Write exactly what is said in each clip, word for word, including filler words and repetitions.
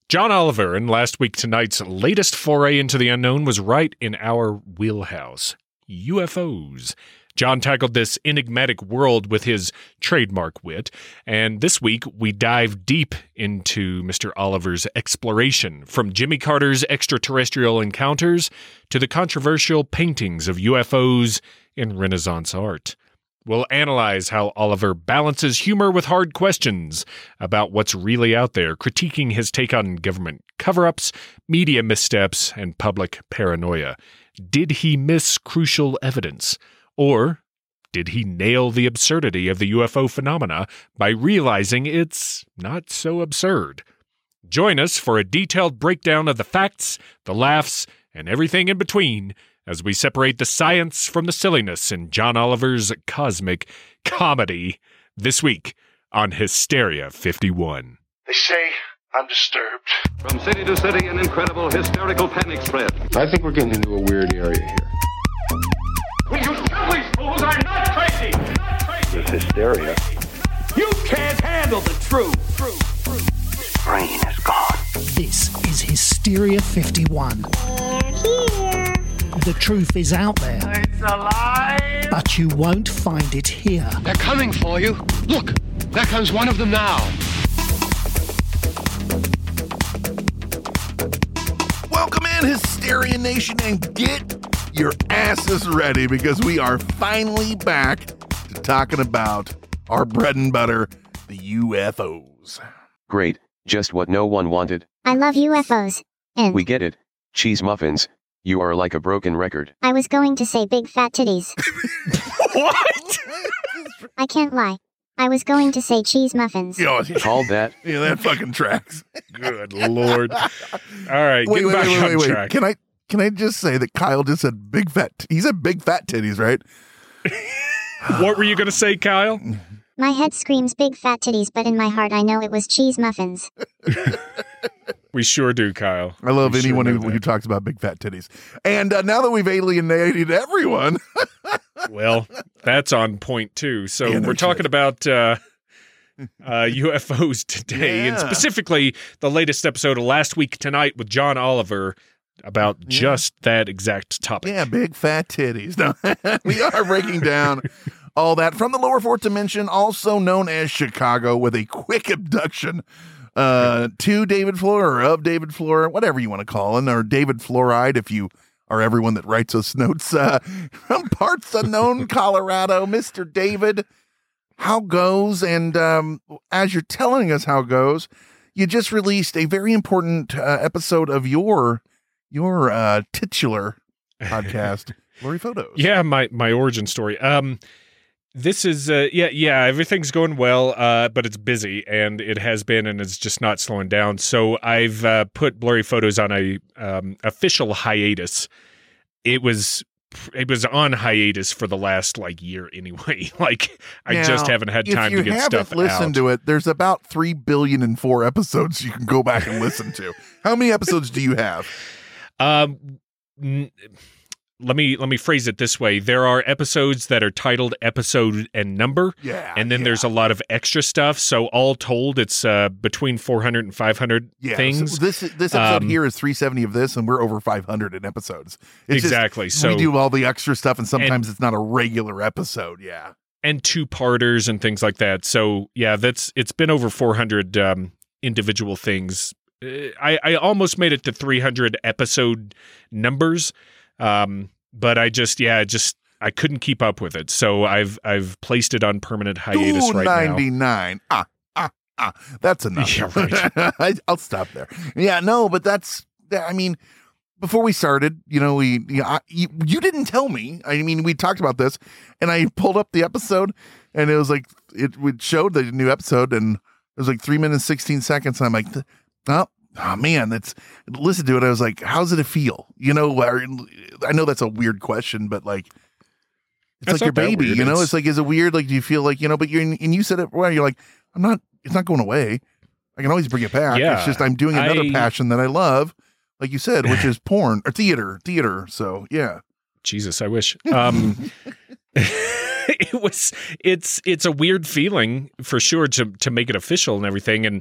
John Oliver in Last Week Tonight's latest foray into the unknown was right in our wheelhouse. U F Os. John tackled this enigmatic world with his trademark wit, and this week we dive deep into Mister Oliver's exploration, from Jimmy Carter's extraterrestrial encounters to the controversial paintings of U F Os in Renaissance art. We'll analyze how Oliver balances humor with hard questions about what's really out there, critiquing his take on government cover-ups, media missteps, and public paranoia. Did he miss crucial evidence? Or did he nail the absurdity of the U F O phenomena by realizing it's not so absurd? Join us for a detailed breakdown of the facts, the laughs, and everything in between as we separate the science from the silliness in John Oliver's cosmic comedy this week on Hysteria fifty-one. They say I'm disturbed. From city to city, an incredible hysterical panic spread. I think we're getting into a weird area here. Will you tell these fools I'm not crazy? Not crazy. This hysteria. You can't handle the truth. Truth. Truth. Brain is gone. This is Hysteria fifty-one. We're here. The truth is out there. It's alive. But you won't find it here. They're coming for you. Look, there comes one of them now. Welcome in, Hysteria Nation, and get your asses ready because we are finally back to talking about our bread and butter, the U F Os. Great, just what no one wanted. I love U F Os. And We get it. Cheese muffins. You are like a broken record. I was going to say big fat titties. What? I can't lie. I was going to say cheese muffins. Yo, Called that? yeah, that fucking tracks. Good Lord. All right, Wait, get wait, back wait, on wait, wait. track. Can I can I just say that Kyle just said big fat? T- he said big fat titties, right? What were you going to say, Kyle? My head screams big fat titties, but in my heart I know it was cheese muffins. We sure do, Kyle. I love We sure anyone know who, that. who talks about big fat titties. And uh, now that we've alienated everyone, Well, that's on point too. So Yeah, no we're talking shit. about uh, uh, U F Os today, and Yeah. specifically the latest episode of Last Week Tonight with John Oliver about Yeah. just that exact topic. yeah, big fat titties. No, we are breaking down all that from the lower fourth dimension, also known as Chicago, with a quick abduction uh, to David Flora, or of David Flora, whatever you want to call him, or David Fluoride, if you are everyone that writes us notes uh, from parts unknown Colorado. Mister David, how goes? And um, as you're telling us how goes, you just released a very important uh, episode of your your uh, titular podcast, Blurry Photos. Yeah, my my origin story. Um, this is uh, yeah yeah everything's going well, uh, but it's busy, and it has been, and it's just not slowing down. So I've uh, put Blurry Photos on a um, official hiatus. It was it was on hiatus for the last like year anyway. Like I Now, just haven't had time to If get you stuff haven't listened out. to it, there's about three billion and four episodes you can go back and listen to. How many episodes do you have? Um, n- let me let me phrase it this way: there are episodes that are titled episode and number, Yeah. and then yeah, there's a lot of extra stuff. So all told, it's uh, between four hundred and five hundred yeah, things. So this this episode Um, here is three seventy of this, and we're over five hundred in episodes. It's just- exactly. So we do all the extra stuff, and sometimes it's not a regular episode. Yeah. and two parters and things like that. So yeah, that's it's been over four hundred um, individual things. Uh, I I almost made it to three hundred episode numbers, um, but I just yeah just I couldn't keep up with it. So I've I've placed it on permanent hiatus right now. two ninety-nine. Ah, ah, ah. That's enough. Yeah, right. I, I'll stop there. Yeah, no, but that's, I mean, before we started, you know, we, you, know, I, you, you didn't tell me. I mean, we talked about this, and I pulled up the episode, and it was like, it, it showed the new episode, and it was like three minutes, sixteen seconds. And I'm like, oh, oh man, that's, listen to it. I was like, how's it feel? You know, I know that's a weird question, but like, it's That's like your not that baby, weird. you know, It's- it's like, is it weird? Like, do you feel like, you know, but you're, and you said it, well, you're like, I'm not, it's not going away. I can always bring it back. Yeah, It's just, I'm doing another I- passion that I love, like you said, which is porn or theater, theater. So yeah. Jesus, I wish. Um, it was it's it's a weird feeling for sure to to make it official and everything. And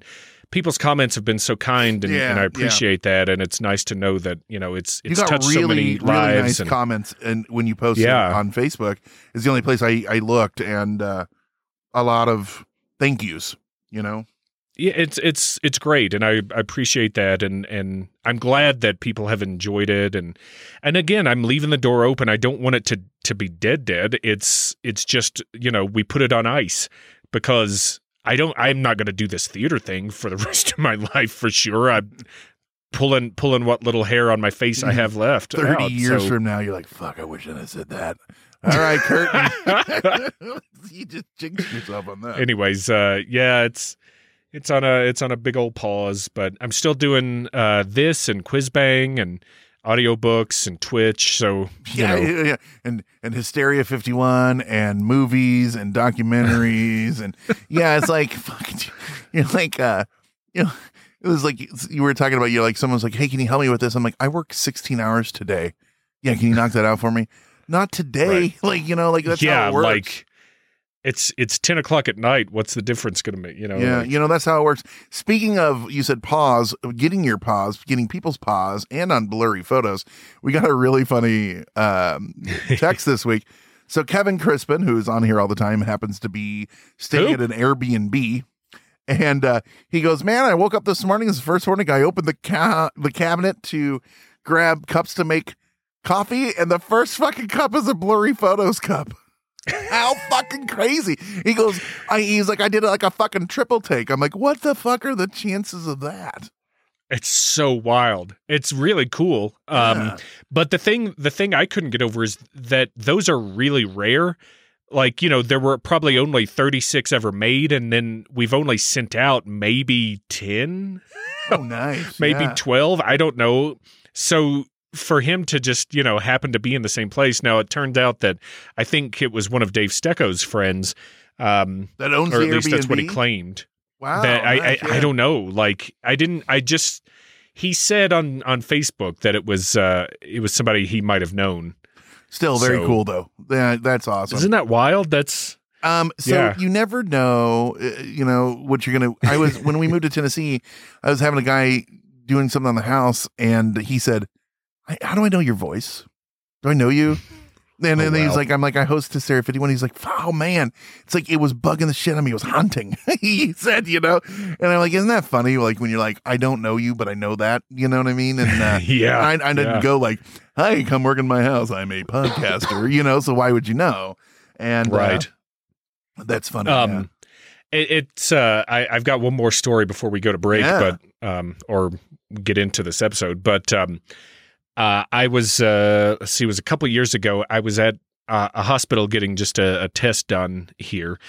people's comments have been so kind, and, Yeah, and I yeah. appreciate that. And it's nice to know that, you know, it's You it's got touched really, so many really lives. nice and, comments, and when you posted Yeah. on Facebook, is the only place I, I looked, and uh, a lot of thank yous. You know, yeah, it's it's it's great, and I, I appreciate that, and and I'm glad that people have enjoyed it, and and again, I'm leaving the door open. I don't want it to to be dead dead. It's it's just, you know, we put it on ice because I don't. I'm not going to do this theater thing for the rest of my life for sure. I'm pulling pulling what little hair on my face I have left. thirty out, years so. from now, you're like, fuck, I wish I had said that. All right, Curtin. You just jinxed yourself on that. Anyways, uh, yeah, it's it's on a it's on a big old pause, but I'm still doing uh, this and Quizbang and audiobooks and Twitch. So you yeah, know, yeah, yeah, and and Hysteria fifty-one and movies and documentaries and yeah, it's like fucking, you're like uh, you know, it was like you were talking about. You're like, someone's like, hey, can you help me with this? I'm like, I work sixteen hours today. Yeah, can you knock that out for me? Not today. Right. Like, you know, like that's yeah, how it works. like it's it's ten o'clock at night. What's the difference going to make? You know, Yeah, like, you know, that's how it works. Speaking of, you said pause, getting your pause, getting people's pause, and on blurry photos, we got a really funny um, text this week. So Kevin Crispin, who is on here all the time, happens to be staying Who? at an Airbnb. And uh, he goes, man, I woke up this morning. It's the first morning I opened the ca- the cabinet to grab cups to make coffee, and the first fucking cup is a blurry photos cup. How fucking crazy. He goes, I, he's like, I did like a fucking triple take. I'm like, what the fuck are the chances of that? it's so wild. It's really cool. Um, Yeah. But the thing the thing I couldn't get over is that those are really rare. Like, you know, there were probably only thirty-six ever made, and then we've only sent out maybe ten, Oh, nice. maybe Yeah. twelve. I don't know. So for him to just, you know, happen to be in the same place. Now, it turned out that I think it was one of Dave Stecco's friends. Um, That owns or the at least that's what he Airbnb? claimed. Wow. that I, nice, I, yeah. I don't know. Like, I didn't, I just, he said on, on Facebook that it was, uh, it was somebody he might have known. Still very So- cool, though. Yeah, that's awesome. Isn't that wild? That's, Um, so Yeah. you never know, uh, you know, what you're going to, I was, when we moved to Tennessee, I was having a guy doing something on the house, and he said, "I- how do I know your voice? Do I know you?" And then Oh, he's wow. like, I'm like, I host Hysteria fifty-one. He's like, oh man, it's like, it was bugging the shit out of me. It was hunting. He said, you know, and I'm like, isn't that funny? Like when you're like, I don't know you, but I know that, you know what I mean? And uh, yeah. I, I didn't yeah. go like, hi, come work in my house. I'm a podcaster, you know, so why would you know? And uh, Right. that's funny. Um, it, it's, uh, I, I've got one more story before we go to break, Yeah. but, um, or get into this episode, but, um, Uh, I was, uh, let's see, it was a couple years ago. I was at uh, a hospital getting just a, a test done here.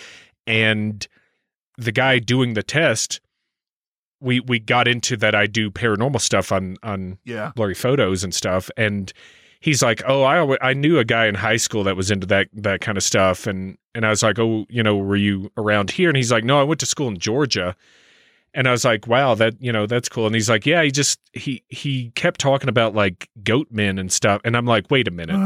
And the guy doing the test, we we got into that I do paranormal stuff on, on yeah. blurry photos and stuff. And he's like, oh, I alwa- I knew a guy in high school that was into that that kind of stuff. And, and I was like, oh, you know, were you around here? And he's like, no, I went to school in Georgia. And I was like, wow, that, you know, that's cool. And he's like, yeah, he just, he, he kept talking about like goat men and stuff. And I'm like, wait a minute,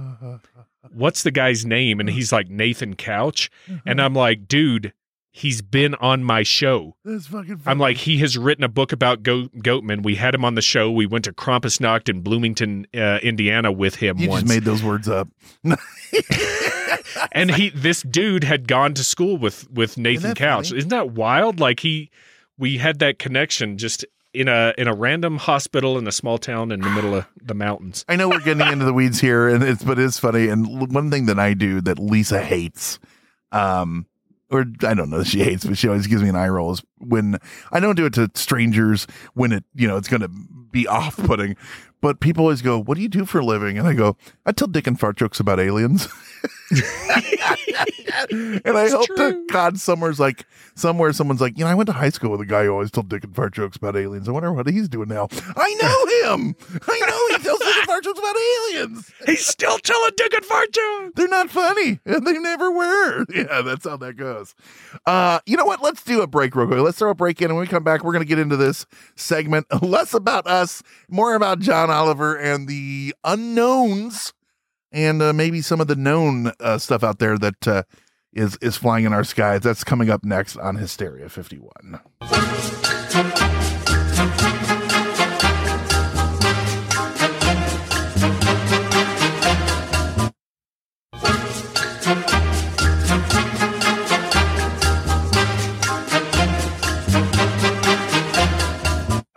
what's the guy's name? And he's like, Nathan Couch. And I'm like, dude, he's been on my show. That's fucking funny. I'm like, he has written a book about goat, goatmen. We had him on the show. We went to Krampusnacht in Bloomington, uh, Indiana with him you once. just made those words up. And he, this dude had gone to school with, with Nathan that Couch. funny? Isn't that wild? Like he, we had that connection just in a in a random hospital in a small town in the middle of the mountains. I know we're getting into the weeds here, and it's but it's funny. And l- one thing that I do that Lisa hates, um, or I don't know if she hates, but she always gives me an eye roll, is when I don't do it to strangers when it you know it's going to be off putting, but people always go, "What do you do for a living?" And I go, "I tell dick and fart jokes about aliens." And I hope to God somewhere's like somewhere someone's like, you know, I went to high school with a guy who always told dick and fart jokes about aliens. I wonder what he's doing now. I know him. I know he tells dick and fart jokes about aliens. He's still telling dick and fart jokes. They're not funny, and they never were. Yeah, that's how that goes. Uh, you know what? Let's do a break real quick. Let's throw a break in, and when we come back, we're going to get into this segment less about us, more about John Oliver and the unknowns, and uh, maybe some of the known uh, stuff out there that uh, is is flying in our skies. That's coming up next on Hysteria fifty-one.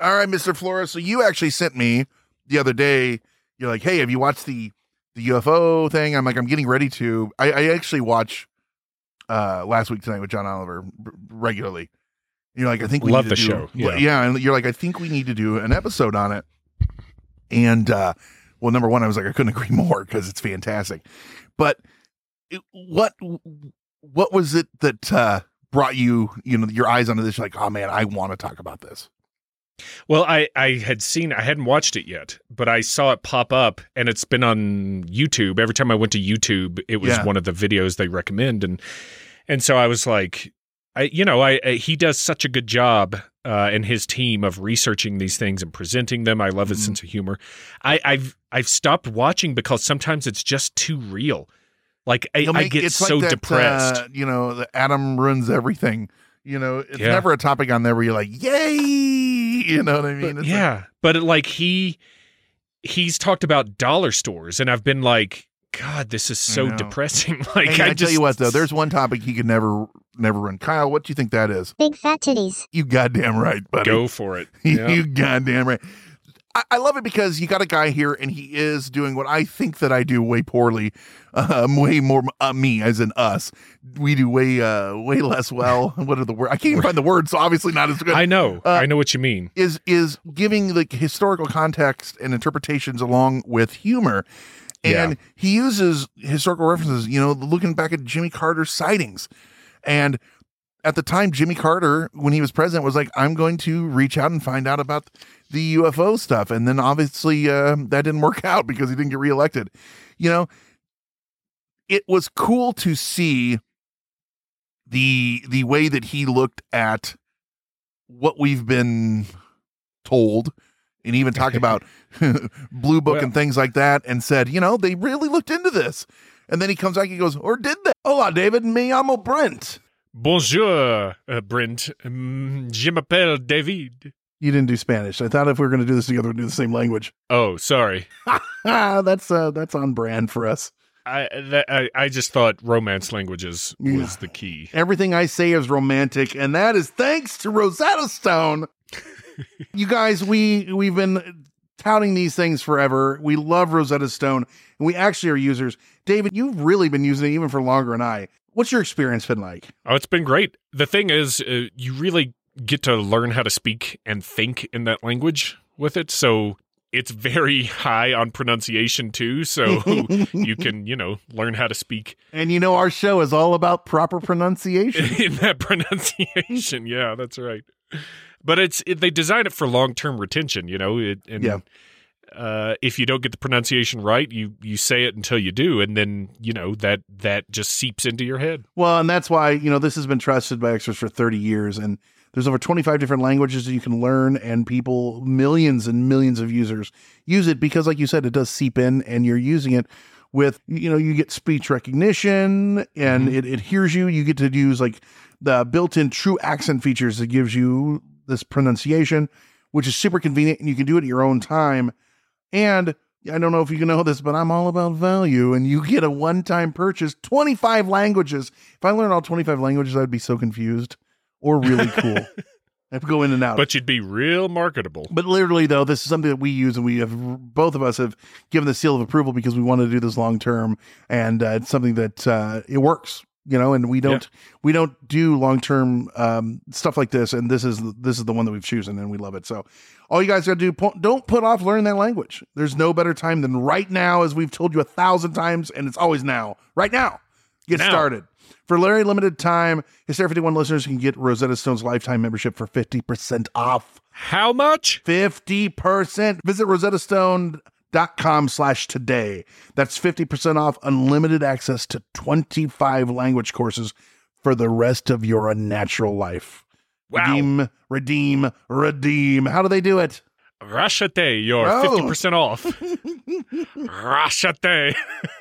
All right, Mister Flores. So you actually sent me the other day. You're like, hey, have you watched the the U F O thing? I'm like, I'm getting ready to. I, I actually watch uh, Last Week Tonight with John Oliver r- regularly. And you're like, I think we love need the to do, show. Yeah. yeah, and you're like, I think we need to do an episode on it. And uh, well, number one, I was like, I couldn't agree more because it's fantastic. But it, what what was it that uh, brought you, you know, your eyes onto this? You're like, oh man, I want to talk about this. Well, I, I had seen, I hadn't watched it yet, but I saw it pop up and it's been on YouTube. Every time I went to YouTube, it was Yeah. one of the videos they recommend. And, and so I was like, I, you know, I, I he does such a good job uh, and his team of researching these things and presenting them. I love his Mhm. sense of humor. I, I've, I've stopped watching because sometimes it's just too real. Like I, You'll I make- get it's so like that, depressed. uh, you know, the Adam ruins everything. You know, it's Yeah. never a topic on there where you're like, yay. You know what I mean? But, It's yeah, but it, like he he's talked about dollar stores, and I've been like, God, this is so know. depressing. Like, Like hey, I, I, just, tell you what, though, there's one topic he could never, never run. Kyle, what do you think that is? Big fat titties. You goddamn right, buddy. go for it. Yeah. You goddamn right. I, I love it because you got a guy here and he is doing what I think that I do way poorly, um, way more uh, me as in us. We do way, uh, way less well. What are the words? I can't even find the words, so obviously not as good. I know, Uh, I know what you mean. is is giving like historical context and interpretations along with humor. And Yeah. he uses historical references, you know, looking back at Jimmy Carter's sightings. And at the time, Jimmy Carter, when he was president, was like, I'm going to reach out and find out about the U F O stuff. And then obviously uh, that didn't work out because he didn't get reelected. You know, it was cool to see the the way that he looked at what we've been told and even talked about Blue Book Well- and things like that and said, you know, they really looked into this. And then he comes back and goes, or did they? Hola, David. Me llamo Brent. Bonjour, uh, Brent. Um, je m'appelle David. You didn't do Spanish. I thought if we were going to do this together, we'd do the same language. Oh, sorry. Ah, that's uh, that's on brand for us. I, that, I I just thought romance languages was Yeah. the key. Everything I say is romantic, and that is thanks to Rosetta Stone. You guys, we we've been touting these things forever. We love Rosetta Stone, and we actually are users. David, you've really been using it even for longer than I. What's your experience been like? Oh, it's been great. The thing is, uh, you really get to learn how to speak and think in that language with it. So it's very high on pronunciation too. So you can, you know, learn how to speak And you know, our show is all about proper pronunciation. in that pronunciation. Yeah, that's right. But it's it, they design it for long-term retention, you know, it, and Yeah. uh, if you don't get the pronunciation right, you you say it until you do, and then, you know, that that just seeps into your head. Well, and that's why, you know, this has been trusted by experts for thirty years. And there's over twenty-five different languages that you can learn, and people, millions and millions of users use it because, like you said, it does seep in and you're using it with, you know, you get speech recognition and it, it hears you. You get to use like the built-in true accent features that gives you this pronunciation, which is super convenient, and you can do it at your own time. And I don't know if you know this, but I'm all about value, and you get a one-time purchase, twenty-five languages. If I learned all twenty-five languages, I'd be so confused or really cool. I have to go in and out. But you'd be real marketable. But literally, though, this is something that we use, and we have both of us have given the seal of approval because we want to do this long term, and uh, it's something that uh, it works, you know. And we don't we don't do long term um, stuff like this, and this is this is the one that we've chosen, and we love it. So, all you guys got to do, po- don't put off learning that language. There's no better time than right now, as we've told you a thousand times, and it's always now. Right now, get Now. started. For a very limited time, Hysteria fifty-one listeners can get Rosetta Stone's lifetime membership for fifty percent off. How much? fifty percent. Visit rosettastone.com slash today. That's fifty percent off unlimited access to twenty-five language courses for the rest of your unnatural life. Wow. Redeem, redeem, redeem. How do they do it? Rachete, you're Oh. fifty percent off. Rachete.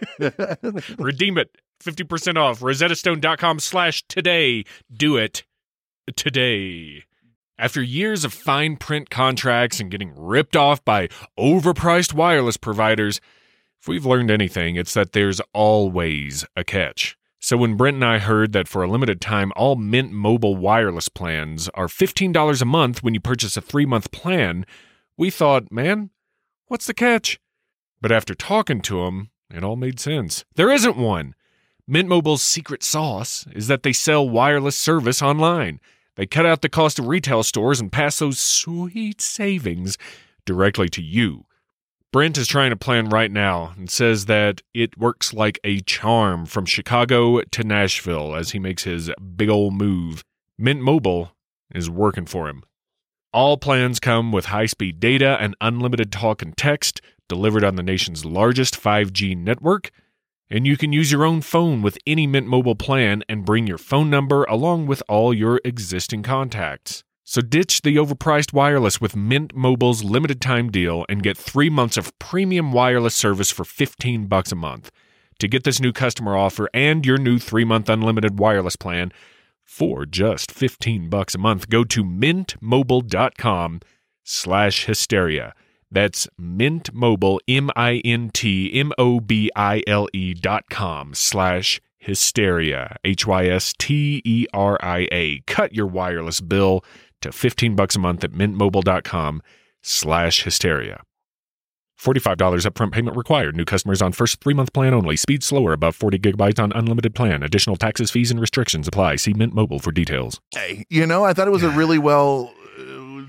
Redeem it. fifty percent off. rosettastone.com slash today. Do it today. After years of fine print contracts and getting ripped off by overpriced wireless providers, if we've learned anything, it's that there's always a catch. So when Brent and I heard that for a limited time, all Mint Mobile wireless plans are fifteen dollars a month when you purchase a three-month plan, we thought, man, what's the catch? But after talking to them, it all made sense. There isn't one. Mint Mobile's secret sauce is that they sell wireless service online. They cut out the cost of retail stores and pass those sweet savings directly to you. Brent is trying a plan right now and says that it works like a charm from Chicago to Nashville as he makes his big old move. Mint Mobile is working for him. All plans come with high-speed data and unlimited talk and text delivered on the nation's largest five G network, and you can use your own phone with any Mint Mobile plan and bring your phone number along with all your existing contacts. So ditch the overpriced wireless with Mint Mobile's limited time deal and get three months of premium wireless service for fifteen bucks a month. To get this new customer offer and your new three-month unlimited wireless plan for just fifteen bucks a month, go to mintmobile.com slash hysteria. That's Mint Mobile, M I N T M O B I L E dot com slash hysteria, H Y S T E R I A. Cut your wireless bill to fifteen bucks a month at mintmobile.com slash hysteria. forty-five dollars upfront payment required. New customers on first three-month plan only. Speed slower above forty gigabytes on unlimited plan. Additional taxes, fees, and restrictions apply. See Mint Mobile for details. Hey, you know, I thought it was a really well uh,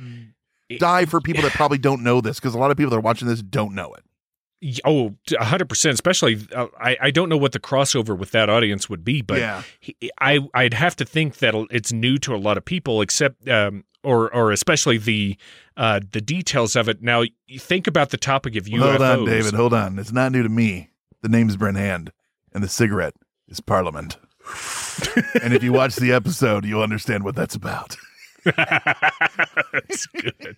dive for people that probably don't know this, because a lot of people that are watching this don't know it. Oh, one hundred percent. Especially, uh, I, I don't know what the crossover with that audience would be, but Yeah. he, I, I'd have to think that it's new to a lot of people, except, um, or or especially the uh, the details of it. Now, you think about the topic of U F Os. Hold on, David. Hold on. It's not new to me. The name's Brent Hand, and the cigarette is Parliament. And if you watch the episode, you'll understand what that's about. That's good.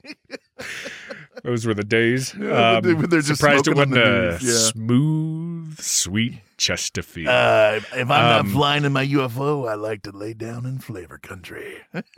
Those were the days. Yeah, Um, they're just surprised it smoking wasn't on the a news, yeah. smooth, sweet Chesterfield. Uh, if I'm Um, not flying in my U F O, I like to lay down in flavor country.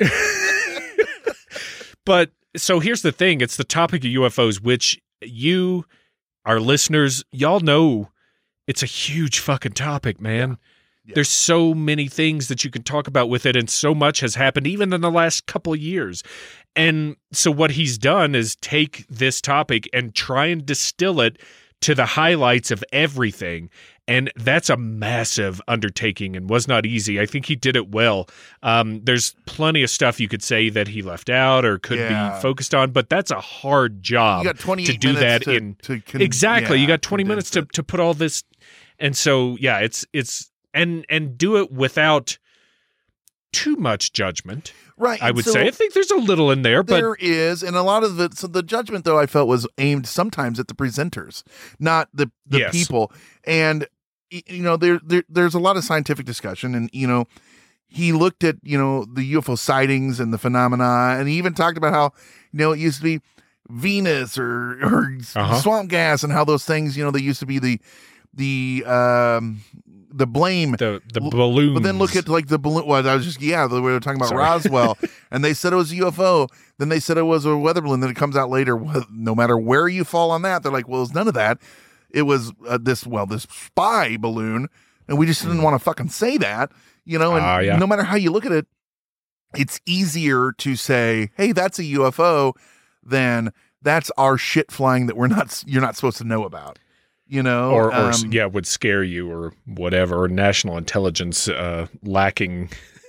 But so here's the thing. It's the topic of U F Os, which you, our listeners, y'all know it's a huge fucking topic, man. Yeah. There's so many things that you can talk about with it, and so much has happened even in the last couple of years. And so what he's done is take this topic and try and distill it to the highlights of everything. And that's a massive undertaking and was not easy. I think he did it well. Um, there's plenty of stuff you could say that he left out or could Yeah. be focused on, but that's a hard job You got twenty-eight to do minutes that to- in to con- exactly. yeah, you got twenty minutes condense to, to put all this. And so, yeah, it's, it's, and, and do it without too much judgment. Right. I and would so say. I think there's a little in there, but there is, and a lot of the so the judgment though I felt was aimed sometimes at the presenters, not the the Yes. people. And y- you know, there, there there's a lot of scientific discussion, and you know, he looked at you know the U F O sightings and the phenomena, and he even talked about how you know it used to be Venus or or Uh-huh. swamp gas, and how those things you know they used to be the the um the blame. the the balloons. But then look at like the balloon. Well, I was just yeah. We were talking about Sorry. Roswell, and they said it was a U F O. Then they said it was a weather balloon. Then it comes out later. well, No matter where you fall on that, they're like, well, it's none of that. It was uh, this well, this spy balloon, and we just didn't want to fucking say that, you know. And Ah, yeah. no matter how you look at it, it's easier to say, hey, that's a U F O, than that's our shit flying that we're not. You're not supposed to know about. You know, or, or um, yeah, would scare you or whatever, or national intelligence uh, lacking.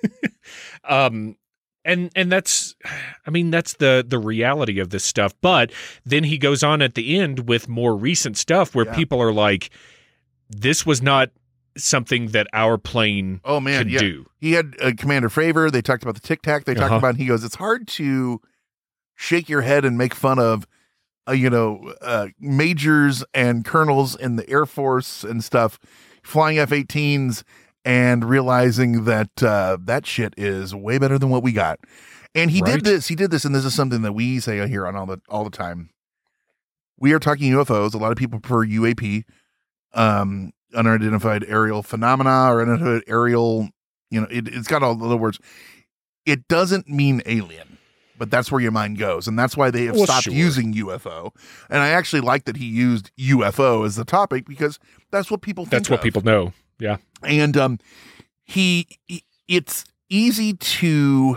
um, and and that's, I mean, that's the the reality of this stuff. But then he goes on at the end with more recent stuff where Yeah. people are like, "This was not something that our plane Oh man, could yeah. do." He had uh, Commander Fravor. They talked about the Tic Tac. They talked Uh-huh. about. He goes, it's hard to shake your head and make fun of, uh, you know, uh, majors and colonels in the Air Force and stuff, flying F eighteens and realizing that uh, that shit is way better than what we got. And he Right. did this. He did this, and this is something that we say here on all the all the time. We are talking U F Os. A lot of people prefer U A P, um, unidentified aerial phenomena, or unidentified aerial. You know, it, it's got all the words. It doesn't mean alien, but that's where your mind goes, and that's why they have Well, stopped sure. using U F O. And I actually like that he used U F O as the topic, because that's what people think That's what of. people know. Yeah. And um, he, it's easy to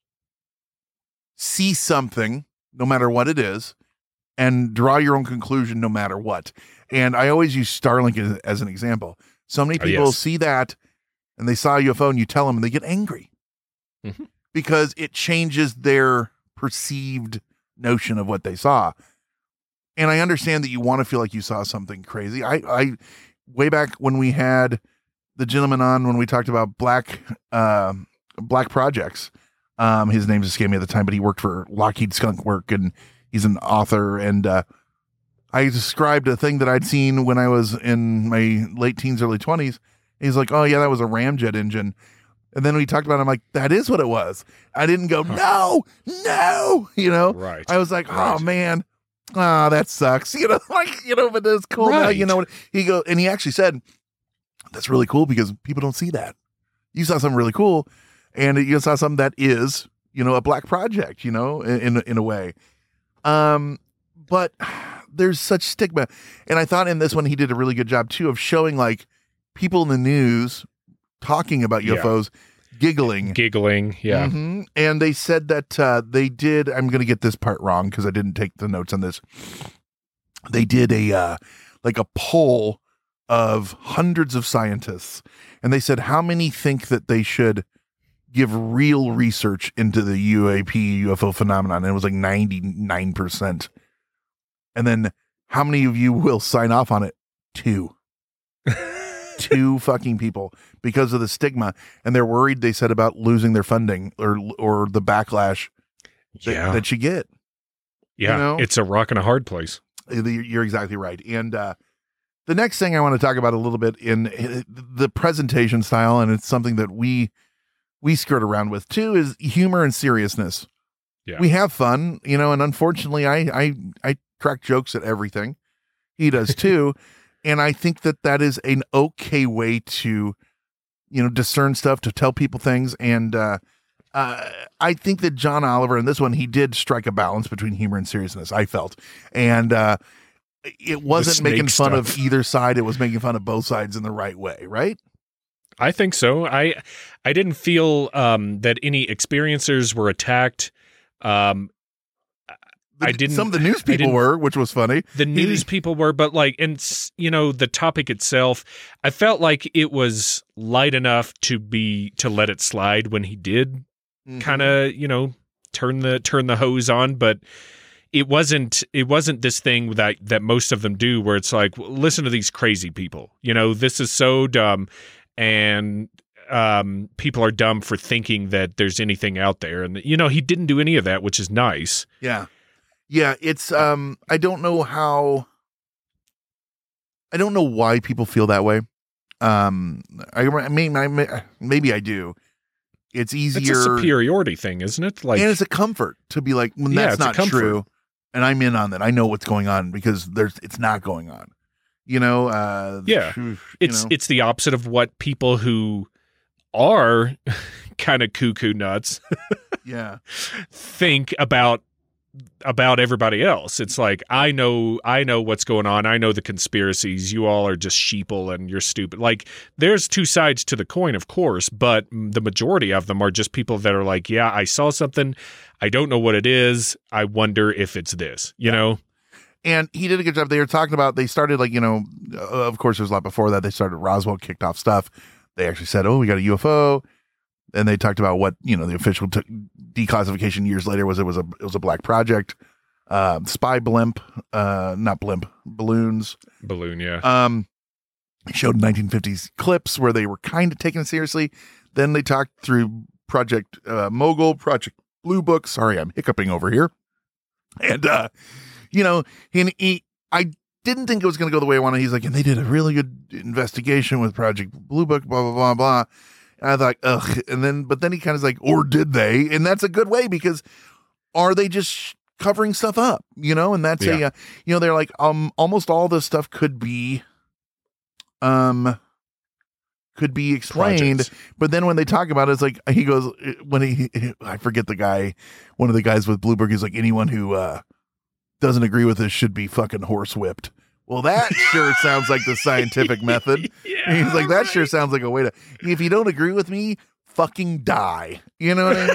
see something, no matter what it is, and draw your own conclusion no matter what. And I always use Starlink as, as an example. So many people oh, yes. see that and they saw a U F O and you tell them and they get angry mm-hmm. because it changes their perceived notion of what they saw. And I understand that you want to feel like you saw something crazy. I, I way back when we had the gentleman on, when we talked about black, uh, black projects, um, his name escaped me at the time, but he worked for Lockheed Skunk Work and he's an author. And, uh, I described a thing that I'd seen when I was in my late teens, early twenties. He's like, oh yeah, that was a ramjet engine. And then we talked about it. I'm like, that is what it was. I didn't go, no, no, you know, right. I was like, right. oh man, oh, that sucks. You know, like, you know, but it's cool. Right. Now, you know what he go. And he actually said, that's really cool because people don't see that. You saw something really cool and you saw something that is, you know, a black project, you know, in, in a way. Um, but there's such stigma. And I thought in this one, he did a really good job too of showing like people in the news talking about U F Os, yeah. giggling, giggling. Yeah. Mm-hmm. And they said that, uh, they did, I'm going to get this part wrong cause I didn't take the notes on this. They did a, uh, like a poll of hundreds of scientists. And they said, how many think that they should give real research into the U A P U F O phenomenon? And it was like ninety-nine percent. And then how many of you will sign off on it? Two. Two fucking people because of the stigma. And they're worried, they said, about losing their funding or or the backlash that, yeah. that you get. Yeah, you know? It's a rock and a hard place. You're exactly right. And uh, the next thing I want to talk about a little bit in the presentation style, and it's something that we we skirt around with too, is humor and seriousness. Yeah. We have fun, you know, and unfortunately I I I crack jokes at everything. He does too. And I think that that is an okay way to, you know, discern stuff, to tell people things. And uh, uh, I think that John Oliver in this one, he did strike a balance between humor and seriousness, I felt. And uh, it wasn't making fun stuff. of either side. It was making fun of both sides in the right way, right? I think so. I I didn't feel um, that any experiencers were attacked. Um, The, I didn't. Some of the news people were, which was funny. The news people were, but like, and you know, the topic itself, I felt like it was light enough to be to let it slide when he did mm-hmm. kind of, you know, turn the turn the hose on, but it wasn't it wasn't this thing that that most of them do, where it's like, listen to these crazy people, you know, this is so dumb, and um, people are dumb for thinking that there's anything out there, and you know, he didn't do any of that, which is nice. Yeah. Yeah, it's, um, I don't know how, I don't know why people feel that way. Um, I, I mean, I, maybe I do. It's easier. It's a superiority thing, isn't it? Like, and it's a comfort to be like, well, yeah, that's not true. And I'm in on that. I know what's going on because there's, it's not going on, you know? Uh, yeah. You it's, know? it's the opposite of what people who are kind of cuckoo nuts yeah. think about about everybody else. It's like, I know I know what's going on. I know the conspiracies. You all are just sheeple and you're stupid. Like, there's two sides to the coin, of course, but the majority of them are just people that are like, yeah, I saw something. I don't know what it is. I wonder if it's this, you yeah. know? And he did a good job. They were talking about, they started like, you know, of course there's a lot before that. They started, Roswell kicked off stuff. They actually said, oh, we got a U F O. And they talked about what, you know, the official t- declassification years later was. It was a it was a black project, uh, spy blimp, uh, not blimp, balloons, balloon, yeah. Um, showed nineteen fifties clips where they were kind of taken seriously. Then they talked through Project uh, Mogul, Project Blue Book. Sorry, I'm hiccuping over here. And uh, you know, he, he I didn't think it was going to go the way I wanted. He's like, and they did a really good investigation with Project Blue Book, blah blah blah blah. And I thought, ugh. And then, but then he kind of is like, or did they? And that's a good way, because are they just covering stuff up, you know? And that's yeah. a, uh, you know, they're like, um, almost all this stuff could be, um, could be explained. Projects. But then when they talk about it, it's like, he goes, when he, I forget the guy, one of the guys with Blue Book, is like, anyone who, uh, doesn't agree with this should be fucking horsewhipped. Well, that sure sounds like the scientific method. Yeah, He's like, that right. sure sounds like a way to, if you don't agree with me, fucking die. You know what I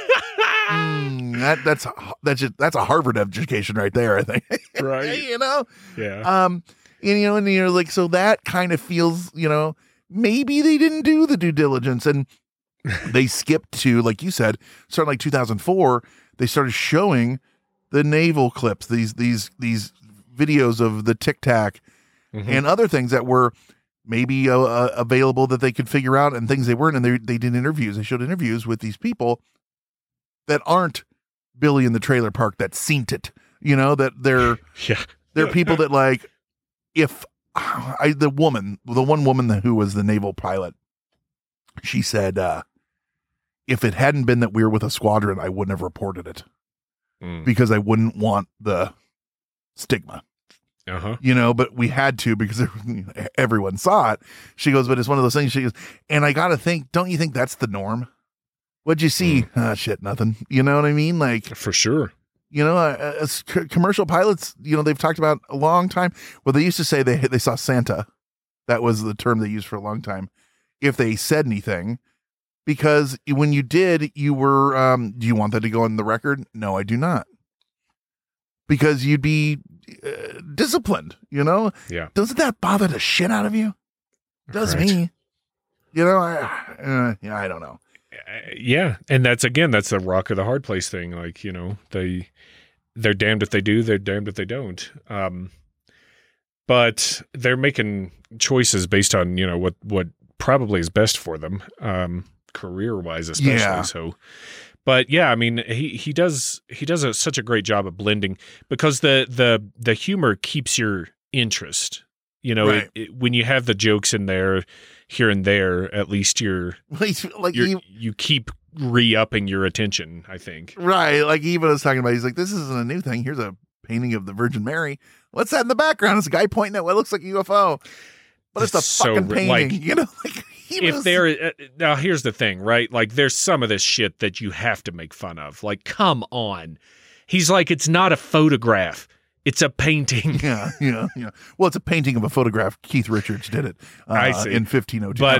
mean? mm, that that's that's just, that's a Harvard education right there, I think. Right. You know? Yeah. Um, and, you know, and you're like, so that kind of feels, you know, maybe they didn't do the due diligence, and they skipped to, like you said, starting like two thousand four, they started showing the naval clips, these these these videos of the Tic Tac Mm-hmm. and other things that were maybe uh, uh, available that they could figure out, and things they weren't. And they they did interviews. They showed interviews with these people that aren't Billy in the trailer park that seen it. You know, that they're Yeah. they're people that, like, if I the woman, the one woman who was the naval pilot, she said, uh, if it hadn't been that we were with a squadron, I wouldn't have reported it Mm. because I wouldn't want the stigma. Uh-huh. You know, but we had to because everyone saw it. She goes, but it's one of those things. She goes, and I got to think, don't you think that's the norm? What'd you see? Mm. Ah, shit, nothing. You know what I mean? Like, For sure. you know, uh, as c- commercial pilots, you know, they've talked about a long time. Well, they used to say they they saw Santa. That was the term they used for a long time. If they said anything, because when you did, you were, um, do you want that to go on the record? No, I do not. Because you'd be uh, disciplined, you know? Yeah. Doesn't that bother the shit out of you? Does Right. me. You know, I, uh, yeah, I don't know. Uh, yeah, and that's again, that's the rock of the hard place thing. Like, you know, they they're damned if they do, they're damned if they don't. Um, but they're making choices based on, you know, what what probably is best for them, um, career wise, especially. Yeah. So, but yeah, I mean, he he does he does a, such a great job of blending, because the the the humor keeps your interest. You know, Right. it, it, when you have the jokes in there, here and there, at least you're Like, you're, he, you keep re-upping your attention, I think. right. Like, he even was talking about, he's like, this isn't a new thing. Here's a painting of the Virgin Mary. What's that in the background? It's a guy pointing at what looks like a U F O. But it's a It's so fucking ri- painting. like, you know, like, he If was, there uh, now here's the thing, right? Like, there's some of this shit that you have to make fun of. Like, come on. He's like, it's not a photograph. It's a painting. Yeah, yeah, yeah. Well, it's a painting of a photograph. Keith Richards did it uh, I see. in fifteen oh two. But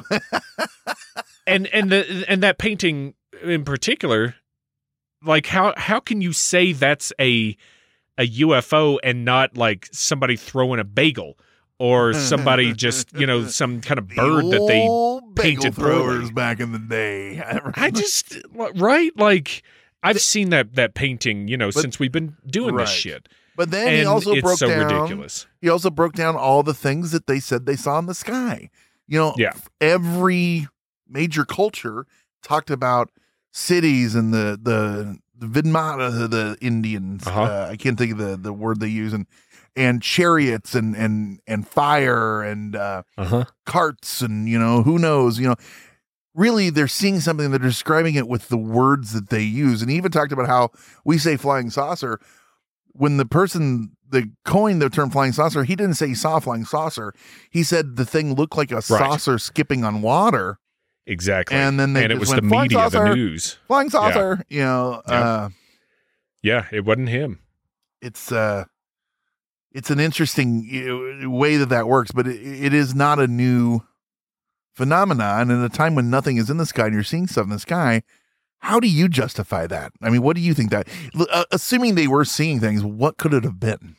and and the and that painting in particular, like, how how can you say that's a a U F O and not like somebody throwing a bagel or somebody just, you know, some kind of bird that they old bagel painted throwers poorly. back in the day. I just right like I've seen that that painting, you know, But- since we've been doing right. this shit. But then And he also it's broke so down. ridiculous. He also broke down all the things that they said they saw in the sky. You know, Yeah. every major culture talked about cities and the the the Vidmata, the Indians. Uh-huh. Uh, I can't think of the the word they use, and and chariots and and and fire and uh, Uh-huh. carts and, you know, who knows, you know. Really, they're seeing something, they're describing it with the words that they use. And he even talked about how we say flying saucer. When the person that coined the term flying saucer, he didn't say he saw a flying saucer. He said the thing looked like a saucer skipping on water. Exactly. And then they and it just was went, the "Flying media, saucer." the news. Flying saucer, you know, Yep. uh, Yeah, it wasn't him. it's uh, it's an interesting you know, way that that works, but it, it is not a new phenomenon. And in a time when nothing is in the sky and you're seeing stuff in the sky, how do you justify that? I mean, what do you think that, uh, assuming they were seeing things, what could it have been?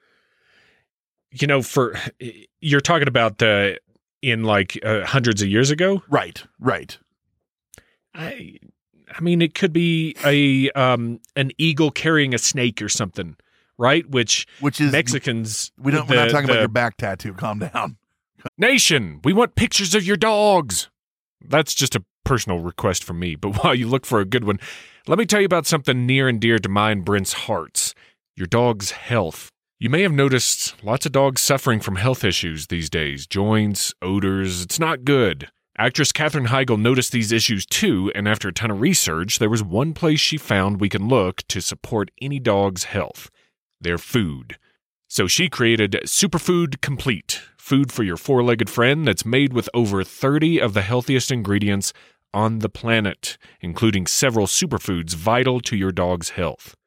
You know, for you're talking about the in like uh, hundreds of years ago. Right, right. I, I mean, it could be a um an eagle carrying a snake or something, right? Which Which is Mexicans. We don't. the- we're not talking the about your back tattoo. Calm down. nation. We want pictures of your dogs. That's just a personal request from me. But while you look for a good one, let me tell you about something near and dear to mine, Brent's hearts. Your dog's health. You may have noticed lots of dogs suffering from health issues these days. Joints, odors. It's not good. Actress Katherine Heigl noticed these issues too, and after a ton of research, there was one place she found we can look to support any dog's health: their food. So she created Superfood Complete, food for your four-legged friend that's made with over thirty of the healthiest ingredients on the planet, including several superfoods vital to your dog's health.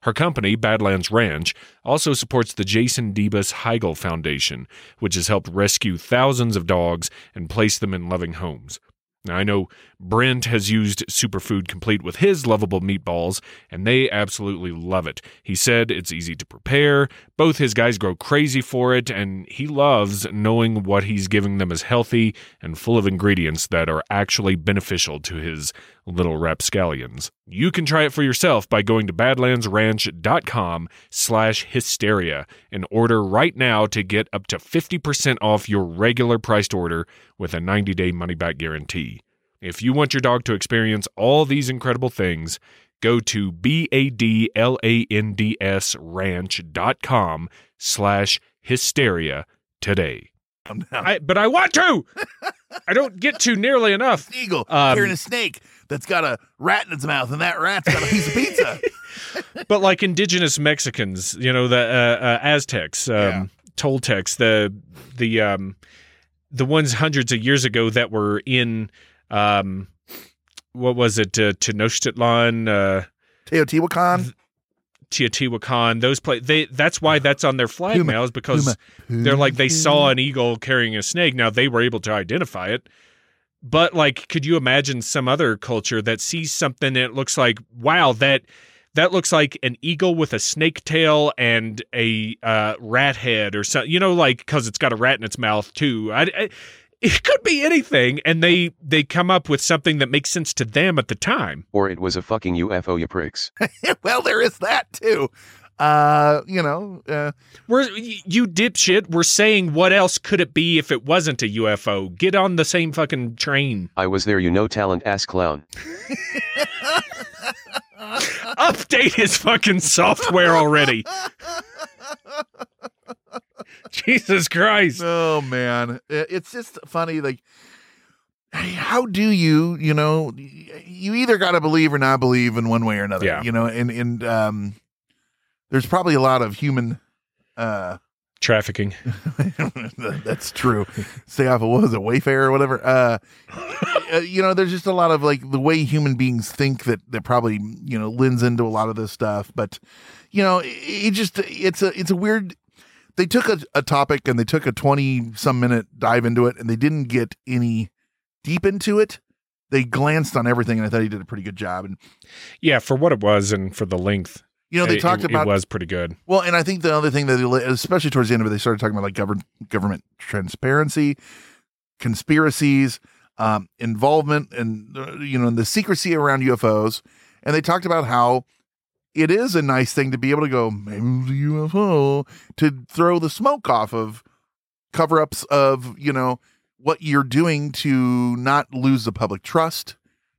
Her company, Badlands Ranch, also supports the Jason Debus Heigl Foundation, which has helped rescue thousands of dogs and place them in loving homes. Now, I know Brent has used Superfood Complete with his lovable meatballs, and they absolutely love it. He said it's easy to prepare, both his guys grow crazy for it, and he loves knowing what he's giving them is healthy and full of ingredients that are actually beneficial to his little rapscallions. You can try it for yourself by going to badlandsranch.com slash hysteria and order right now to get up to fifty percent off your regular priced order with a ninety-day money-back guarantee. If you want your dog to experience all these incredible things, go to B-A-D-L-A-N-D-S ranch.com slash hysteria today. I, but I want to! I don't get to nearly enough. Eagle Um, carrying a snake that's got a rat in its mouth, and that rat's got a piece of pizza. But like indigenous Mexicans, you know, the uh, uh, Aztecs, um, Yeah. Toltecs, the the um, the ones hundreds of years ago that were in um, what was it, uh, Tenochtitlan, uh, Teotihuacan. Teotihuacan, those play they that's why that's on their flag Puma, now, is because Puma, Puma, they're like they Puma. saw an eagle carrying a snake. Now they were able to identify it. But like, could you imagine some other culture that sees something and it looks like, wow, that that looks like an eagle with a snake tail and a uh, rat head or something, you know, like, because it's got a rat in its mouth too. I, I, it could be anything, and they they come up with something that makes sense to them at the time. Or it was a fucking U F O, you pricks. Well, there is that too. Uh, you know, uh, We're you dipshit. We're saying, what else could it be if it wasn't a U F O? Get on the same fucking train. I was there, you know, talent ass clown. Update his fucking software already. Jesus Christ. oh man, It- it's just funny. Like, how do you, you know, you either got to believe or not believe in one way or another. Yeah. You know, and and um, there's probably a lot of human. Uh, Trafficking. that's true. Stay off of, what was it, Wayfair or whatever. Uh, uh, you know, there's just a lot of like the way human beings think that that probably, you know, lends into a lot of this stuff. But you know, it, it just it's a it's a weird. They took a, a topic and they took a twenty some minute dive into it, and they didn't get any deep into it. They glanced on everything, and I thought he did a pretty good job. And Yeah, for what it was and for the length. you know, they it, talked it, about it was pretty good. Well, and I think the other thing that, they, especially towards the end of it, they started talking about like government government transparency, conspiracies, um, involvement, and uh, you know, and the secrecy around U F Os. And they talked about how it is a nice thing to be able to go, maybe it was a U F O, to throw the smoke off of cover-ups of, you know, what you're doing to not lose the public trust,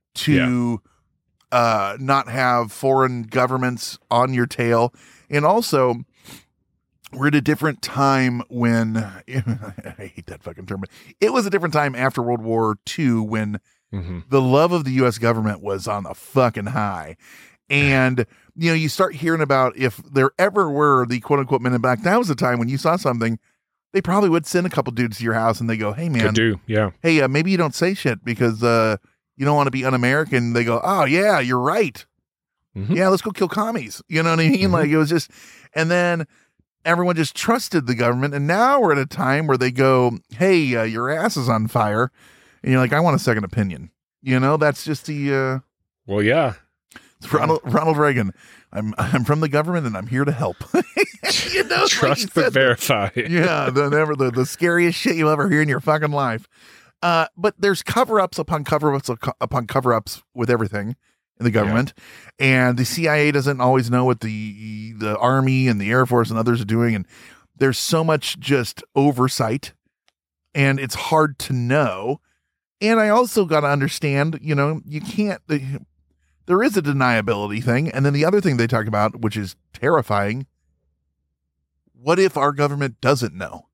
to uh, not have foreign governments on your tail. And also, we're at a different time when, I hate that fucking term, but it was a different time after World War Two when Mm-hmm. the love of the U S government was on the fucking high. And, you know, you start hearing about if there ever were the quote unquote men in black, that was the time when you saw something, they probably would send a couple dudes to your house and they go, hey, man, Could do, yeah. hey, uh, maybe you don't say shit because uh, you don't want to be un-American. They go, oh, yeah, you're right. Mhm. Yeah, let's go kill commies. You know what I mean? Mhm. Like, it was just, and then everyone just trusted the government. And now we're at a time where they go, hey, uh, your ass is on fire. And you're like, I want a second opinion. You know, that's just the uh, Well, yeah. it's Ronald, Ronald Reagan. I'm I'm from the government and I'm here to help. You know, like Trust he but said. verify. Yeah, the never the, the scariest shit you'll ever hear in your fucking life. Uh, but there's cover-ups upon cover-ups upon cover-ups with everything in the government, and the C I A doesn't always know what the the Army and the Air Force and others are doing, and there's so much just oversight, and it's hard to know. And I also got to understand, you know, you can't. There is a deniability thing, and then the other thing they talk about, which is terrifying. What if our government doesn't know?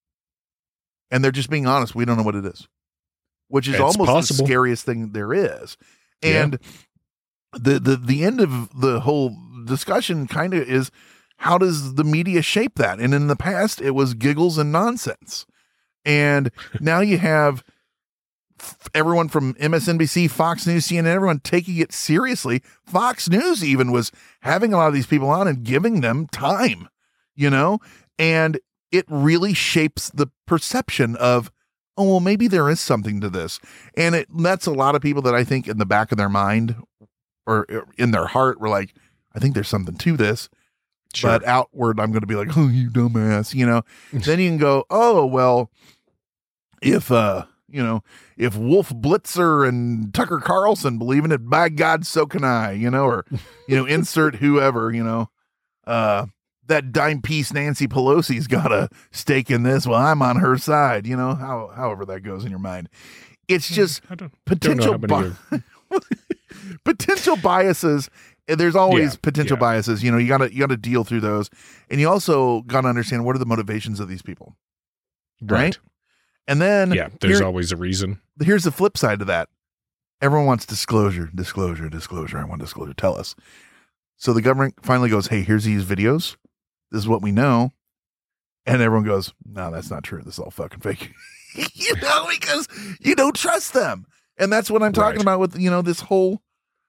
And they're just being honest. We don't know what it is, which is It's almost possible. the scariest thing there is. And the, the, the end of the whole discussion kind of is, how does the media shape that? And in the past, it was giggles and nonsense. And now you have everyone from M S N B C, Fox News, C N N, everyone taking it seriously. Fox News even was having a lot of these people on and giving them time, you know, and it really shapes the perception of, oh, well, maybe there is something to this. And it lets a lot of people that I think in the back of their mind or in their heart were like, I think there's something to this. Sure. But outward, I'm going to be like, oh, you dumbass, you know. Then you can go, oh, well, if, uh, you know, if Wolf Blitzer and Tucker Carlson believe in it, by God, so can I, you know, or, you know, insert whoever, you know, uh, that dime piece Nancy Pelosi's got a stake in this. Well, I'm on her side, you know, how, however that goes in your mind. It's just I don't, potential, don't know how many bi- potential biases. There's always Yeah, potential yeah. biases, you know, you gotta, you gotta deal through those. And you also gotta understand what are the motivations of these people. Right. And then Yeah, there's here- always a reason. here's the flip side to that. Everyone wants disclosure, disclosure, disclosure. I want disclosure. Tell us. So the government finally goes, hey, here's these videos. This is what we know. And everyone goes, no, that's not true. This is all fucking fake. You know, because you don't trust them. And that's what I'm talking Right. about with, you know, this whole,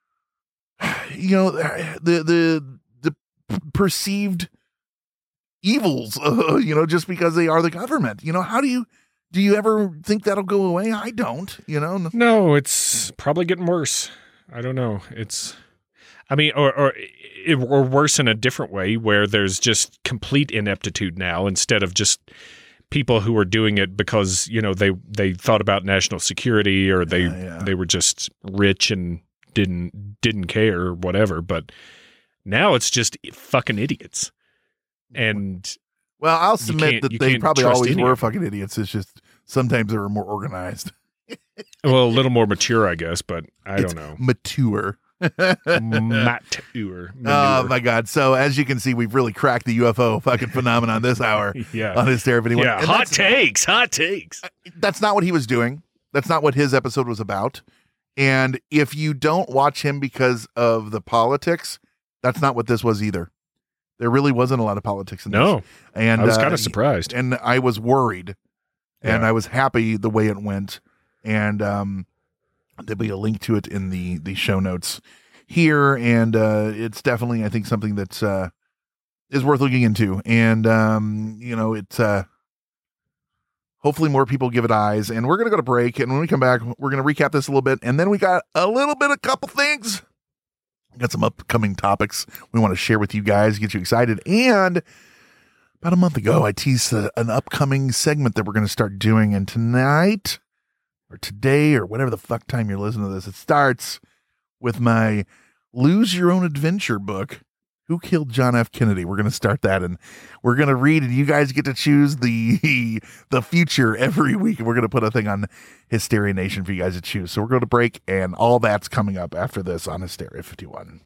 you know, the, the, the perceived evils, uh, you know, just because they are the government. You know, how do you, do you ever think that'll go away? I don't, you know. No, it's probably getting worse. I don't know. It's, I mean, or or, it, or worse in a different way where there's just complete ineptitude now instead of just people who are doing it because, you know, they, they thought about national security or they, Yeah, yeah. they were just rich and didn't, didn't care or whatever. But now it's just fucking idiots. And Well, I'll You submit can't- that you they can't probably trust always any were of them. fucking idiots. It's just sometimes they were more organized. well, a little more mature, I guess, but I It's don't know. Mature. Mature. Oh my God. So as you can see, we've really cracked the U F O fucking phenomenon this hour Yeah. on Hysteria fifty-one. Yeah. And Hot that's, takes. Hot takes. that's not what he was doing. That's not what his episode was about. And if you don't watch him because of the politics, that's not what this was either. There really wasn't a lot of politics in this. No. And I was uh, kind of surprised. and I was worried, and Yeah. I was happy the way it went. And um, there'll be a link to it in the the show notes here, and uh, it's definitely, I think, something that's uh, is worth looking into. And um, you know, it's uh, hopefully more people give it eyes. And we're gonna go to break, and when we come back, we're gonna recap this a little bit, and then we got a little bit, a couple things. Got some upcoming topics we want to share with you guys, get you excited. And about a month ago, I teased a, an upcoming segment that we're going to start doing. And tonight or today or whatever the fuck time you're listening to this, it starts with my Lose Your Own Adventure book. Who Killed John F. Kennedy? We're going to start that, and we're going to read, and you guys get to choose the the future every week. And we're going to put a thing on Hysteria Nation for you guys to choose. So we're going to break, and all that's coming up after this on Hysteria fifty-one.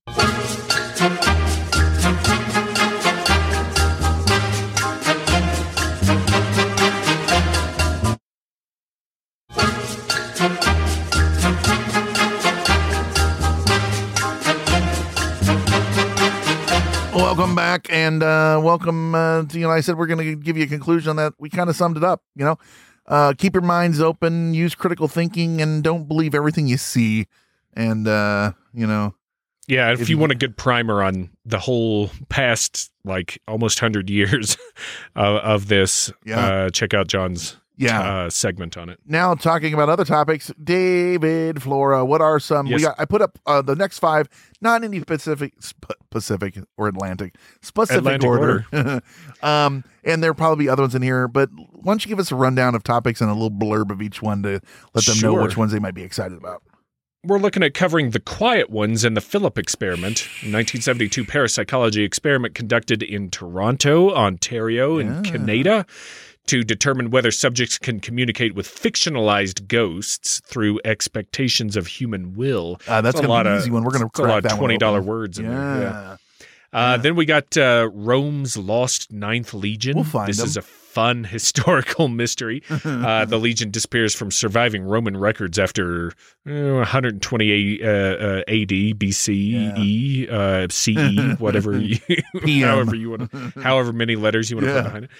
Welcome back, and uh, welcome. Uh, to, you know, I said we're going to give you a conclusion on that. We kind of summed it up. You know, uh, keep your minds open, use critical thinking, and don't believe everything you see. And uh, you know, Yeah, if, If you you- want a good primer on the whole past, like almost hundred years of, of this, Yeah. uh, check out John's yeah. uh, segment on it. Now talking about other topics, David Flora, what are some? Yes. We got. I put up uh, the next five, not in the Pacific, sp- Pacific or Atlantic, specific Atlantic order. um, and there'll probably be other ones in here. But why don't you give us a rundown of topics and a little blurb of each one to let them know Sure. which ones they might be excited about? We're looking at covering the quiet ones and the Philip experiment, a nineteen seventy-two parapsychology experiment conducted in Toronto, Ontario, and Yeah. Canada to determine whether subjects can communicate with fictionalized ghosts through expectations of human will. Uh, that's It's a going to lot be an of- easy one. We're going to It's a lot crack of that one twenty dollars open. words in Yeah. there. Yeah. Uh, Then we got uh, Rome's Lost Ninth Legion. We'll find this them. is a fun historical mystery. uh, the Legion disappears from surviving Roman records after uh, one hundred twenty uh, uh, A D, B C E, uh, C E, whatever you, P M. however you want, to, however many letters you want to Yeah. put behind it.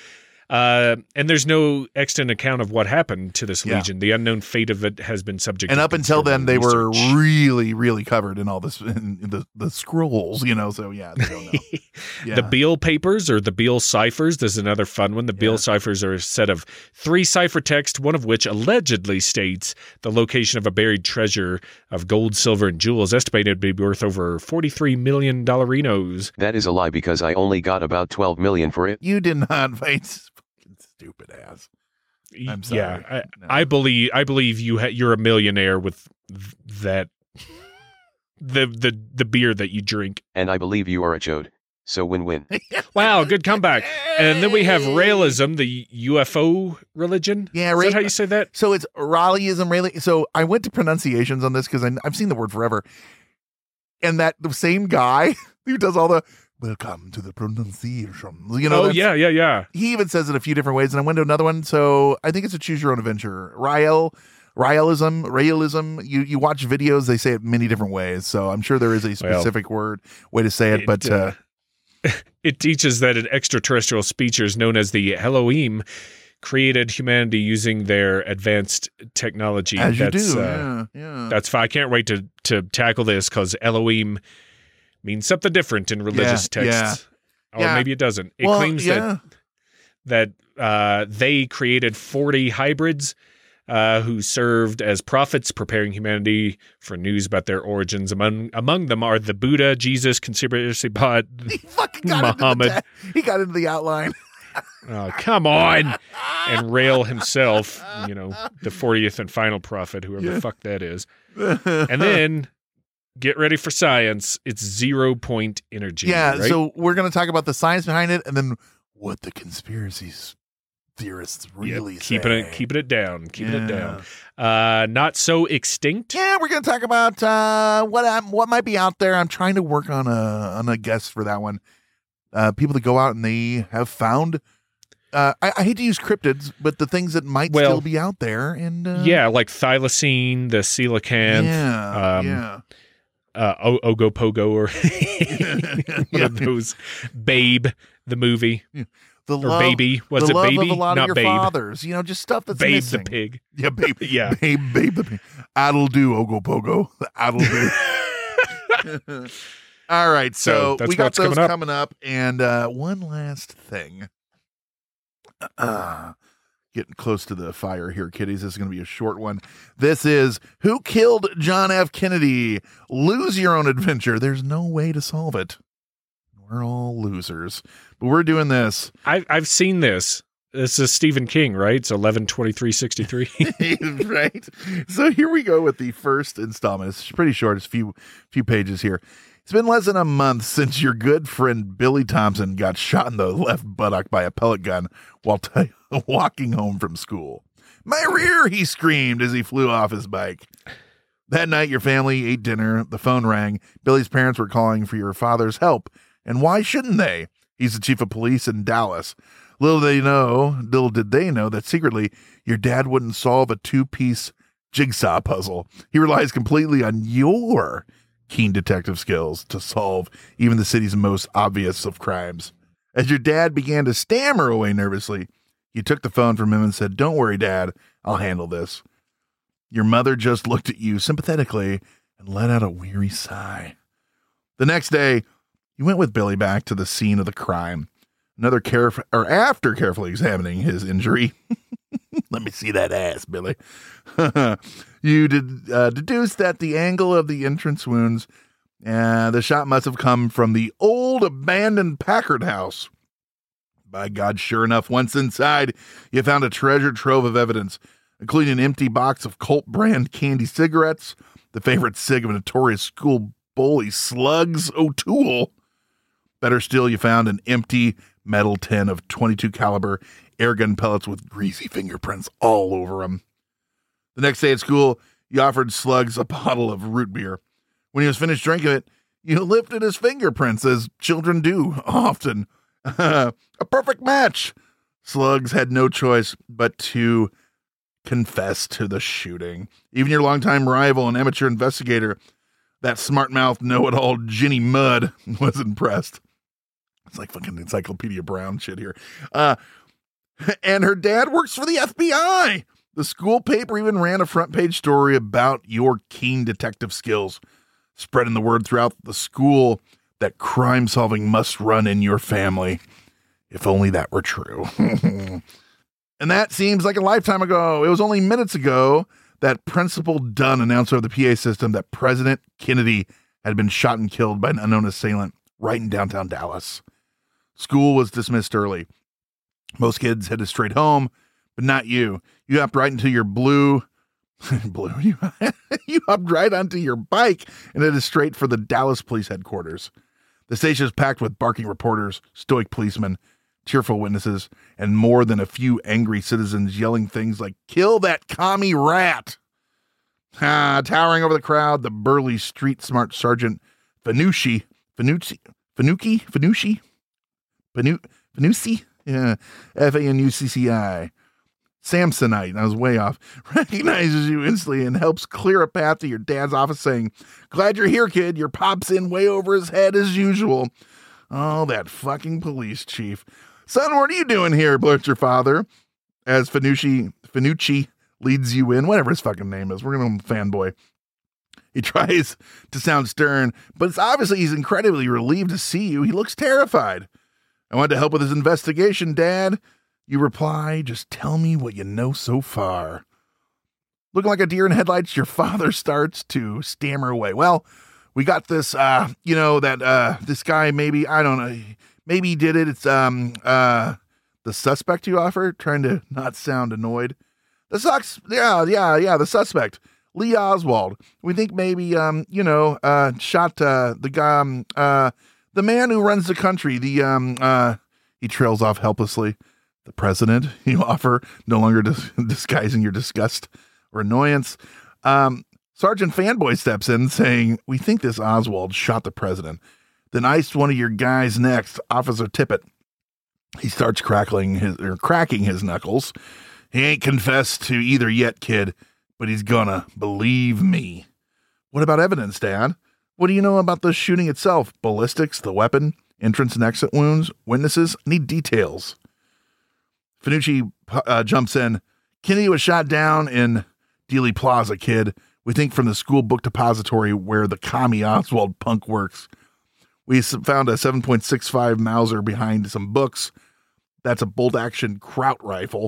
Uh, and there's no extant account of what happened to this Yeah. legion. The unknown fate of it has been subject And to up until then, they considerable were research. really, really covered in all this, in, in the, the scrolls, you know, so yeah, they don't know. Yeah. The Beale Papers or the Beale Ciphers. There's another fun one. The Beale Yeah. Ciphers are a set of three ciphertext, one of which allegedly states the location of a buried treasure of gold, silver, and jewels estimated to be worth over forty-three million dollarinos. That is a lie because I only got about twelve million for it. You did not fight fucking stupid ass. I'm sorry. Yeah, I, No. I believe I believe you ha- you're a millionaire with th- that the the the beer that you drink. And I believe you are a chode. So win-win. Wow, good comeback. And then we have Raelism, the U F O religion. Yeah, Is that Ra- how you say that? So it's Raleighism, really. So I went to pronunciations on this because I've seen the word forever. And that the same guy who does all the welcome to the pronunciation, you know, Oh that's- yeah, yeah, yeah. he even says it a few different ways. And I went to another one. So I think it's a choose your own adventure. Rael, Raelism, Raelism. You you watch videos, they say it many different ways. So I'm sure there is a Well, specific word way to say it. it, but uh, uh, It teaches that an extraterrestrial species known as the Elohim created humanity using their advanced technology. as you that's, do, uh, yeah, yeah. That's fine. I can't wait to to tackle this because Elohim means something different in religious Yeah, texts. yeah. Or Yeah. maybe it doesn't. It Well, claims yeah. that that uh, they created forty hybrids uh, who served as prophets, preparing humanity for news about their origins. Among among them are the Buddha, Jesus, conspiracy bot, He fucking got Muhammad. into the te- he got into the outline. Oh, come on. And Rael himself, you know, the fortieth and final prophet, whoever Yeah. the fuck that is. And then get ready for science. It's zero point energy. yeah, right? so we're going to talk about the science behind it and then what the conspiracies theorists Yep, really keeping say. it keeping it down. Keeping it Yeah. down. Uh not so extinct. Yeah, we're going to talk about uh, what um, what might be out there. I'm trying to work on a on a guest for that one. Uh, people that go out and they have found. Uh, I, I hate to use cryptids, but the things that might Well, still be out there, and uh, Yeah, like thylacine, the coelacanth, yeah, um, yeah. uh, o- Ogopogo, or one Yeah. of those. Babe, the movie, The or love, Baby. Was the it love Baby? of a lot Not of your Babe. fathers, you know, just stuff that's Babe missing. the pig. Yeah, babe. Yeah. Babe, babe the pig. Addle do, Ogopogo. Addle do. All right, so, So that's we got what's those coming up. coming up, and uh, one last thing. Uh, getting close to the fire here, kiddies. This is going to be a short one. This is Who Killed John F. Kennedy? Lose your own adventure. There's no way to solve it. We're all losers, but we're doing this. I've I've seen this. This is Stephen King, right? It's eleven twenty-three sixty-three. Right. So here we go with the first installment. It's pretty short. It's a few few pages here. It's been less than a month since your good friend Billy Thompson got shot in the left buttock by a pellet gun while t- walking home from school. My rear, he screamed as he flew off his bike. That night, your family ate dinner. The phone rang. Billy's parents were calling for your father's help. And why shouldn't they? He's the chief of police in Dallas. Little they know, little did they know that secretly your dad wouldn't solve a two-piece jigsaw puzzle. He relies completely on your keen detective skills to solve even the city's most obvious of crimes. As your dad began to stammer away nervously, you took the phone from him and said, "Don't worry, Dad, I'll handle this." Your mother just looked at you sympathetically and let out a weary sigh. The next day, you went with Billy back to the scene of the crime. Another caref- or after carefully examining his injury, let me see that ass, Billy. You did uh, deduce that the angle of the entrance wounds, uh, the shot must have come from the old abandoned Packard house. By God, sure enough, once inside, you found a treasure trove of evidence, including an empty box of Colt brand candy cigarettes, the favorite cig of a notorious school bully, Slugs O'Toole. Better still, you found an empty metal tin of twenty-two caliber airgun pellets with greasy fingerprints all over them. The next day at school, you offered Slugs a bottle of root beer. When he was finished drinking it, you lifted his fingerprints, as children do often. A perfect match. Slugs had no choice but to confess to the shooting. Even your longtime rival and amateur investigator, that smart-mouthed know-it-all Ginny Mudd, was impressed. It's like fucking Encyclopedia Brown shit here. Uh, And her dad works for the F B I. The school paper even ran a front page story about your keen detective skills, spreading the word throughout the school that crime solving must run in your family. If only that were true. And that seems like a lifetime ago. It was only minutes ago that Principal Dunn announced over the P A system that President Kennedy had been shot and killed by an unknown assailant right in downtown Dallas. School was dismissed early. Most kids headed straight home, but not you. You hopped right into your blue, blue, you, you hopped right onto your bike and headed straight for the Dallas Police Headquarters. The station is packed with barking reporters, stoic policemen, tearful witnesses, and more than a few angry citizens yelling things like, "Kill that commie rat!" Ah, towering over the crowd, the burly street-smart Sergeant Fanucci, Fanucci, Fanucci, Fanucci, Fanu, Fanucci, yeah, F A N U C C I, Samsonite, I was way off, recognizes you instantly and helps clear a path to your dad's office saying, "Glad you're here, kid. Your pop's in way over his head as usual." Oh, that fucking police chief. "Son, what are you doing here?" blurts your father as Fanucci, Fanucci leads you in, whatever his fucking name is. We're going to fanboy. He tries to sound stern, but it's obviously he's incredibly relieved to see you. He looks terrified. "I want to help with his investigation, Dad." You reply, "Just tell me what you know so far." Looking like a deer in headlights, your father starts to stammer away. "Well, we got this, uh, you know, that uh, this guy maybe, I don't know, maybe he did it. It's um uh the suspect you offer," trying to not sound annoyed. "The sucks, yeah, yeah, yeah, the suspect, Lee Oswald. We think maybe, um, you know, uh, shot uh, the guy, um, uh, the man who runs the country, the, um, uh," he trails off helplessly. "The president," you offer, no longer dis- disguising your disgust or annoyance. Um, Sergeant Fanboy steps in saying, "We think this Oswald shot the president, then iced one of your guys next, Officer Tippett." He starts crackling his, or cracking his knuckles. "He ain't confessed to either yet, kid, but he's gonna, believe me." "What about evidence, Dad? What do you know about the shooting itself? Ballistics, the weapon, entrance and exit wounds, witnesses? I need details." Fanucci uh, jumps in. "Kennedy was shot down in Dealey Plaza, kid. We think from the school book depository where the commie Oswald punk works. We found a seven point six five Mauser behind some books. That's a bolt-action Kraut rifle.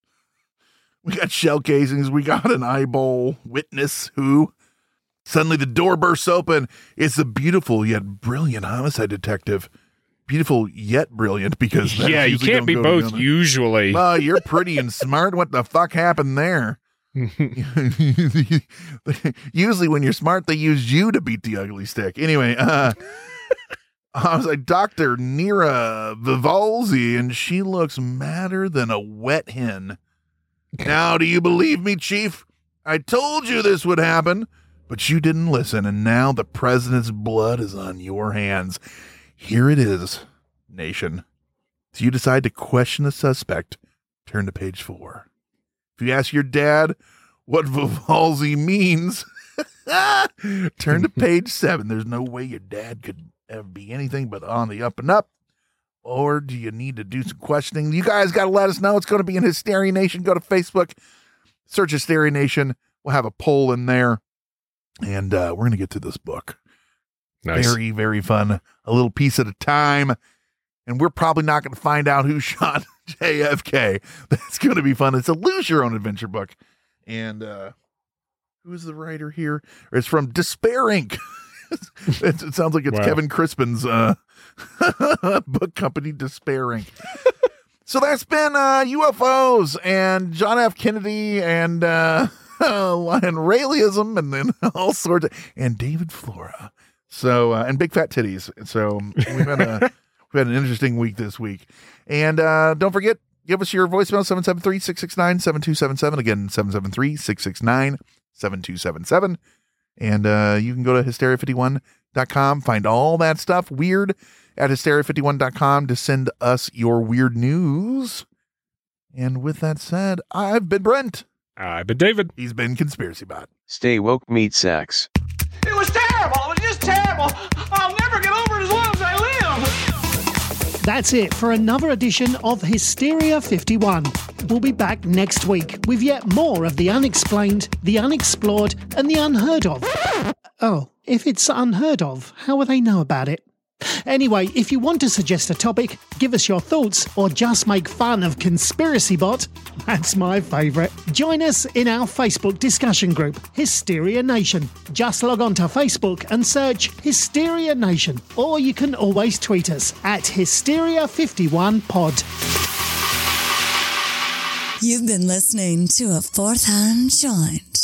We got shell casings. We got an eyeball witness who..." Suddenly the door bursts open. It's the beautiful yet brilliant homicide detective. Beautiful yet brilliant, because yeah, you can't be both together. Usually. Well, you're pretty and smart. What the fuck happened there? Usually when you're smart, they use you to beat the ugly stick. Anyway, uh, I was like, "Doctor Nira Vivalzi, and she looks madder than a wet hen. Now, do you believe me, Chief? I told you this would happen, but you didn't listen, and now the president's blood is on your hands. Here it is, nation. So you decide to question the suspect. Turn to page four. If you ask your dad what Vivalzi means, turn to page seven. There's no way your dad could ever be anything but on the up and up. Or do you need to do some questioning? You guys got to let us know. It's going to be in Hysteria Nation. Go to Facebook, search Hysteria Nation. We'll have a poll in there. And uh, we're going to get to this book. Nice. Very, very fun. A little piece at a time. And we're probably not going to find out who shot J F K. That's going to be fun. It's a lose your own adventure book. And uh, who's the writer here? It's from Despair Incorporated. it, it sounds like it's wow. Kevin Crispin's uh, book company, Despair Incorporated. So that's been uh, U F Os and John F. Kennedy and uh, and Rayleighism and then all sorts of, and David Flora. So uh, and big fat titties. So we've had a we've had an interesting week this week. And uh, don't forget, give us your voicemail, seven seven three, six six nine, seven two seven seven. Again, seven seven three, six six nine, seven two seven seven. And uh, you can go to hysteria fifty-one dot com, find all that stuff weird at hysteria fifty-one dot com to send us your weird news. And with that said, I've been Brent. I've been David. He's been Conspiracy Bot. Stay woke, meat sacks. It was terrible. It was just terrible. I'll never get over it as long as I live. That's it for another edition of Hysteria fifty-one. We'll be back next week with yet more of the unexplained, the unexplored, and the unheard of. Oh, if it's unheard of, how will they know about it? Anyway, if you want to suggest a topic, give us your thoughts, or just make fun of Conspiracy Bot, that's my favourite. Join us in our Facebook discussion group, Hysteria Nation. Just log on to Facebook and search Hysteria Nation, or you can always tweet us at Hysteria fifty-one pod. You've been listening to a Fourth Hand Joint.